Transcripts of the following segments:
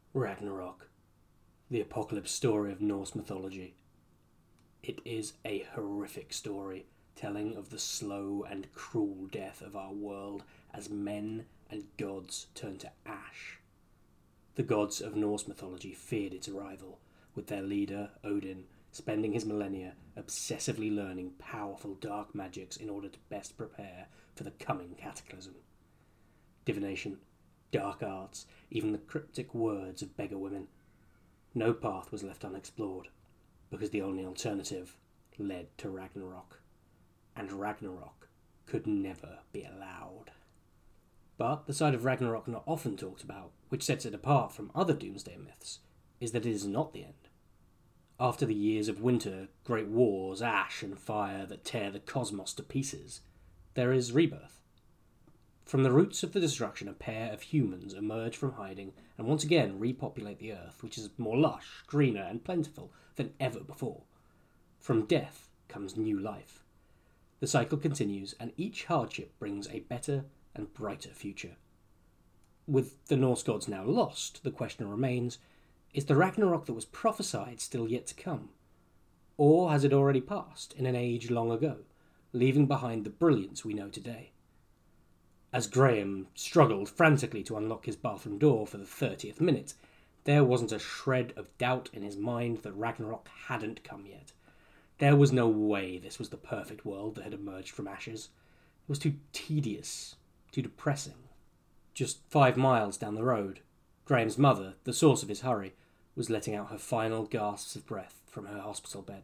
Ragnarok, the apocalypse story of Norse mythology. It is a horrific story telling of the slow and cruel death of our world as men and gods turn to ash. The gods of Norse mythology feared its arrival, with their leader, Odin, spending his millennia obsessively learning powerful dark magics in order to best prepare for the coming cataclysm. Divination, dark arts, even the cryptic words of beggar women. No path was left unexplored, because the only alternative led to Ragnarok. And Ragnarok could never be allowed. But the side of Ragnarok not often talked about, which sets it apart from other doomsday myths, is that it is not the end. After the years of winter, great wars, ash and fire that tear the cosmos to pieces, there is rebirth. From the roots of the destruction, a pair of humans emerge from hiding and once again repopulate the earth, which is more lush, greener and plentiful than ever before. From death comes new life. The cycle continues, and each hardship brings a better and brighter future. With the Norse gods now lost, the question remains, is the Ragnarok that was prophesied still yet to come? Or has it already passed in an age long ago, leaving behind the brilliance we know today? As Graham struggled frantically to unlock his bathroom door for the 30th minute, there wasn't a shred of doubt in his mind that Ragnarok hadn't come yet. There was no way this was the perfect world that had emerged from ashes. It was too tedious, too depressing. Just 5 miles down the road, Graham's mother, the source of his hurry, was letting out her final gasps of breath from her hospital bed.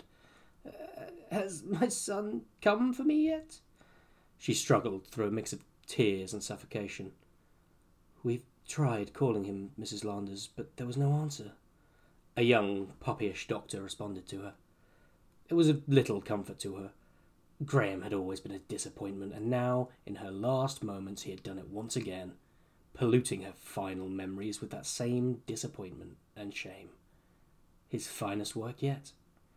Has my son come for me yet? She struggled through a mix of tears and suffocation. We've tried calling him, Mrs. Landers, but there was no answer. A young, puppyish doctor responded to her. It was of little comfort to her. Graham had always been a disappointment, and now, in her last moments, he had done it once again, polluting her final memories with that same disappointment and shame. His finest work yet?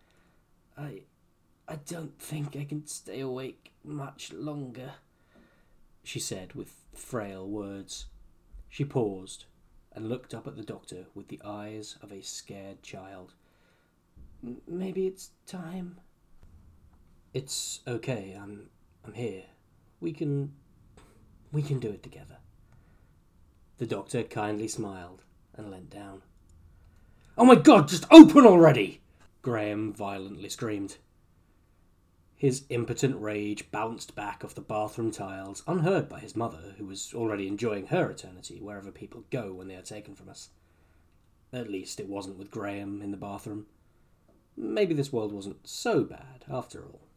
I don't think I can stay awake much longer, she said with frail words. She paused and looked up at the doctor with the eyes of a scared child. Maybe it's time. It's okay, I'm here. We can do it together. The doctor kindly smiled and leant down. Oh my God, just open already! Graham violently screamed. His impotent rage bounced back off the bathroom tiles, unheard by his mother, who was already enjoying her eternity wherever people go when they are taken from us. At least it wasn't with Graham in the bathroom. Maybe this world wasn't so bad, after all.